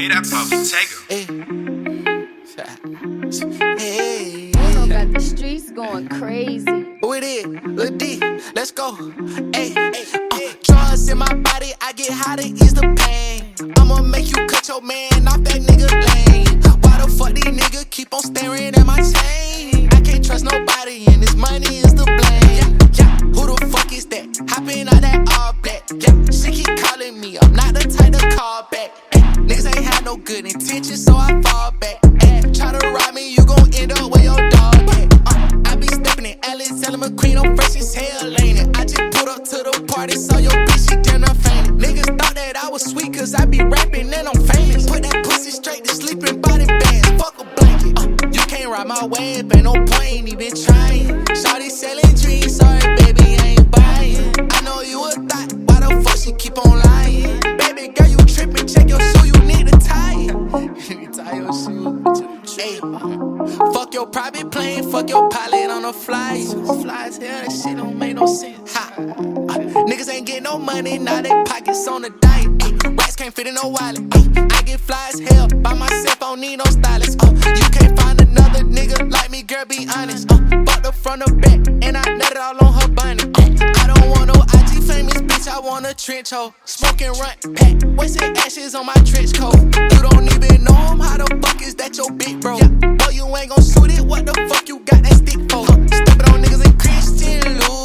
Hey, that puppy, take her. Hey. Mono got the streets going crazy. Who it is? Lil D, let's go. Hey, drugs in my body, I get high to ease the pain. I'ma make you cut your man off that nigga lane. Why the fuck these niggas keep on staring at my chain? I can't trust nobody, and this money is the blame. Yeah, who the fuck is that? Hopping out that all black. Yeah, she keep calling me, I'm not the type to call back. Niggas ain't had no good intentions, so I fall back. Try to rob me, you gon' end up where your dog at. I be stepping in Alice, telling McQueen I'm fresh as hell, ain't it? I just pulled up to the party, saw your bitch, she damn near fainted. Niggas thought that I was sweet, cause I be rapping and I'm famous. Put that pussy straight to sleep in body bags, fuck a blanket. You can't ride my wave, ain't no point, ain't even trying. Shawty selling dreams, sorry baby, I ain't buying. I know you a thought, why the fuck she keep on lying? Baby girl, you trippin', check your shoe, you need to tie it. You need to tie your shoe. Hey, fuck your private plane, fuck your pilot on a flight. Fly as hell, that shit don't make no sense. Niggas ain't getting no money, now they pockets on the diet. Rats can't fit in no wallet. I get fly as hell by myself, I don't need no stylist. You can't find another nigga like me, girl, be honest. Fuck the front or back, and I nutted all on her bunny. I don't want no IG famous bitch, I want a trench hoe. Smoking runt, pack, wasting ashes on my trench coat. You don't even know him, how the fuck is that your big bro? Boy, you ain't gon' shoot it, what the fuck you got that stick for? Steppin' on niggas in Christian Louis.